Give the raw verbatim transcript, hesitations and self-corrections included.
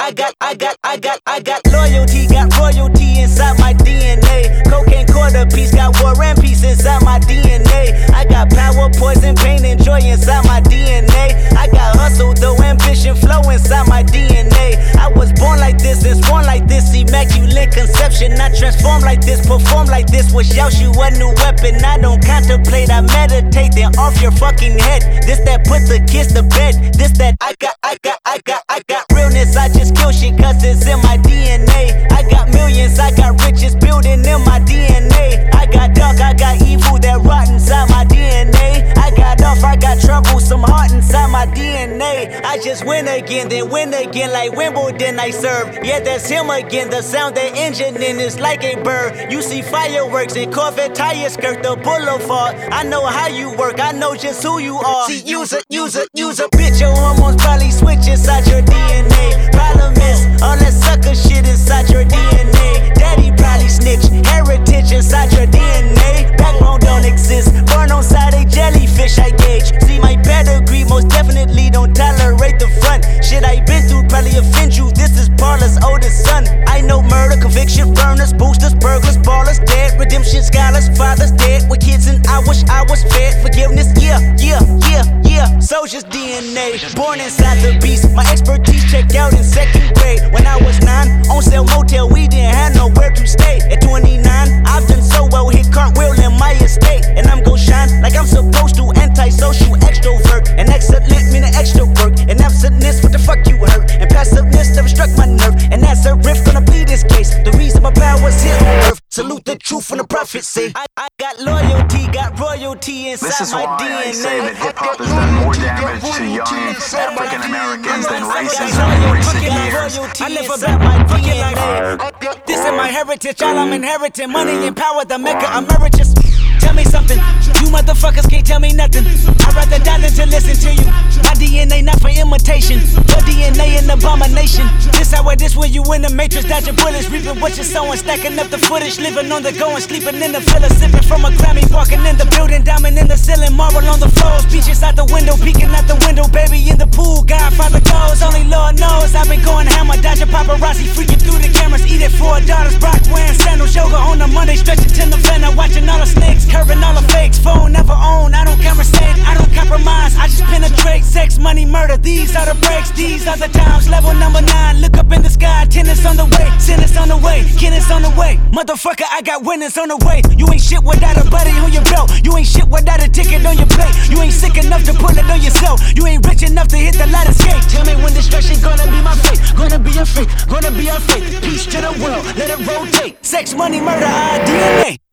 I got, I got, I got, I got loyalty, got royalty inside my D N A. Cocaine quarter piece, got war and peace inside my D N A. I got power, poison, pain, and joy inside my D N A. I got hustle, though ambition, flow inside my D N A. I was born like this and born like this, immaculate conception. I transform like this, perform like this. Was Yaoshu a new weapon? I don't contemplate, I meditate, then off your fucking head. This that put the kids to bed. This that I got, I got, I got, I got realness. I just kill shit cause it's in my D N A. I got millions, I got riches building in my D N A. I got dark, I got evil that rot inside my D N A. I got off, I got trouble, some heart inside my D N A. I just win again, then win again like Wimbledon I serve. Yeah, that's him again, the sound that engine in is like a bird. You see fireworks and Corvette tires skirt the boulevard. I know how you work, I know just who you are. See, use a, use a, use a bitch, your hormones probably switch inside your D N A. Problem is, all that sucker shit inside your D N A. Daddy probably snitch, heritage inside your D N A. Backbone don't exist, born on side a jellyfish I gauge. See my pedigree, most definitely don't tolerate the front. Shit I been through probably offend you, this is Paula's oldest son. I know murder, conviction, burners, boosters, burglars, ballers, dead, redemption, scholars, fathers dead with kids and I wish I was fed. Forgiveness, yeah, yeah, yeah, yeah. Soldier's D N A, born inside the beast. My expertise checked out in second grade. When I was nine, on sale motel, we didn't have nowhere to stay. At twenty-nine, I've done so well, hit cartwheel in my estate. And I'm gon' shine like I'm supposed to, antisocial extrovert. And excellent meaning extra work. And absentness, what the fuck you hurt? And passiveness never struck my nerve. And that's a riff, gonna plead this case. The reason my power's here on earth. Salute the truth from the prophecy. I, I got loyalty, got royalty inside this is my why D N A. I say that hip-hop has done more damage to young African Americans than racism in recent years. I live about my D N A. This is my heritage, all I'm inheriting. Money and power, the maker emeritus. Tell me something, you motherfuckers can't tell me nothing. I'd rather die than to listen to you. My D N A not for imitation, your D N A an abomination. This how it is when you in the matrix, dodging bullets, reaping what you're sowing, stacking up the footage, living on the go and sleeping in the villa, sipping from a Grammy, walking in the building, diamond in the ceiling, marble on the floors, beaches out the window, peeking out the window, baby in the pool, Godfather goes, only Lord knows. I've been going hammer, dodging paparazzi, freaking through the cameras, eating four daughters, Brock wearing sandals, yoga on a Monday, stretching to November, watching all the snakes, curving all the fakes, phone never own, I don't conversate, I don't compromise, I just penetrate, sex, money, murder, these are the breaks, these are the times, level number nine, look up in the sky, tennis on the way, tennis on the way, tennis on the way, motherfucker, I got winners on the way, you ain't shit without a buddy on your belt, you ain't shit without a ticket on your plate, you ain't sick enough to pull it on yourself, you ain't rich enough to hit the ladder skate, tell me when destruction gonna be my fate, gonna be a fate, gonna be a fate, peace to the world, let it rotate, sex, money, murder, our D N A.